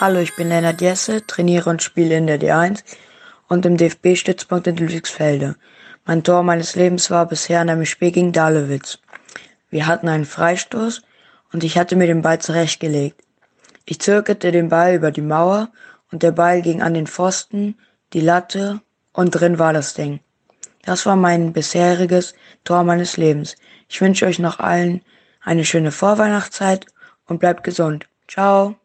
Hallo, ich bin Lennart Jesse, trainiere und spiele in der D1 und im DFB-Stützpunkt in Ludwigsfelde. Mein Tor meines Lebens war bisher in einem Spiel gegen Dahlewitz. Wir hatten einen Freistoß und ich hatte mir den Ball zurechtgelegt. Ich zirkelte den Ball über die Mauer und der Ball ging an den Pfosten, die Latte und drin war das Ding. Das war mein bisheriges Tor meines Lebens. Ich wünsche euch noch allen eine schöne Vorweihnachtszeit und bleibt gesund. Ciao.